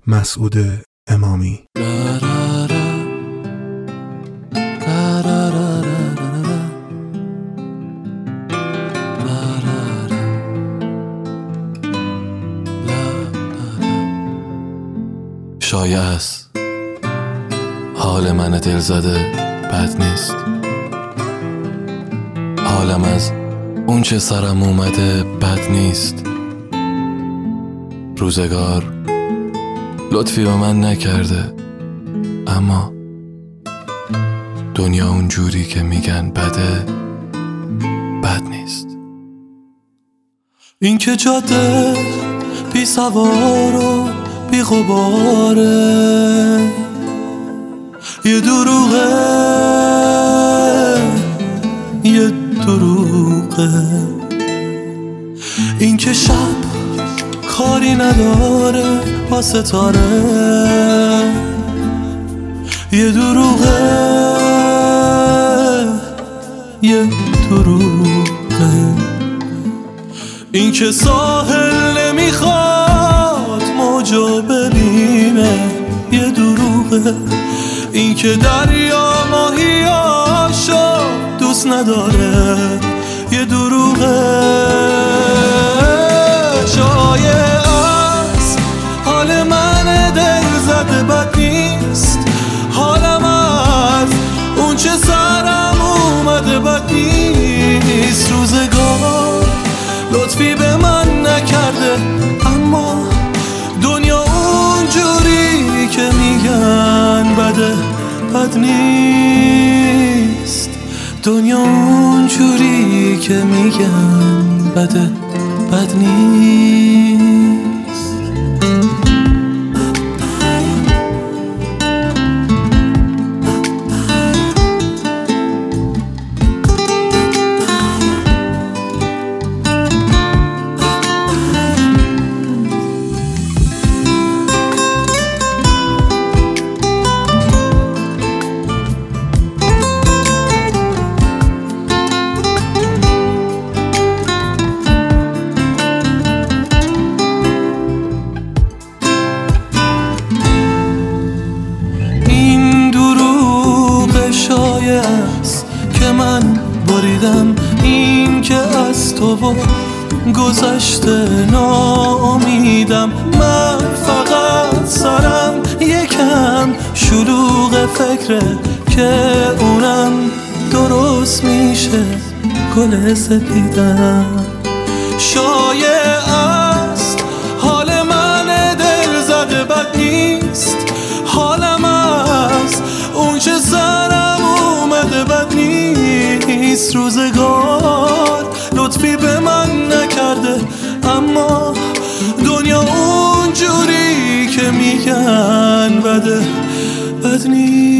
مسعود امامی. شایع است حال من دل زده بد نیست، حالم از اون چه سرم اومده بد نیست. روزگار لطفی به من نکرده، اما دنیا اون جوری که میگن بده بد نیست. این که جاده بی سوار و بی غباره، یه دروغه یه دروغه. این که شب کاری نداره با ستاره، یه دروغه یه دروغه. این که ساحل نمیخواد موجو ببینه، یه دروغه. این که دریا ماهیاشو دوست نداره، یه دروغه. شایع است حال من دل زده بد نیست، حالم از اون چه سرم اومده بد نیست. روزگار لطفی به من نکرده، اما دنیا اون جوری که میگن بده بد نیست. دنیا اون جوری که میگن بده بد نیست. که من بریدم، این که از تو و گذشته ناامیدم. من فقط سرم یکم شلوغ فکره که اونم درست میشه گل سپیدم. شایع است حال من دل زده بد نیست، حالم از اون چه سرم اومده بد نیست. روزگار لطفی به من نکرده، اما دنیا اون جوری که میگن بده بد نیست.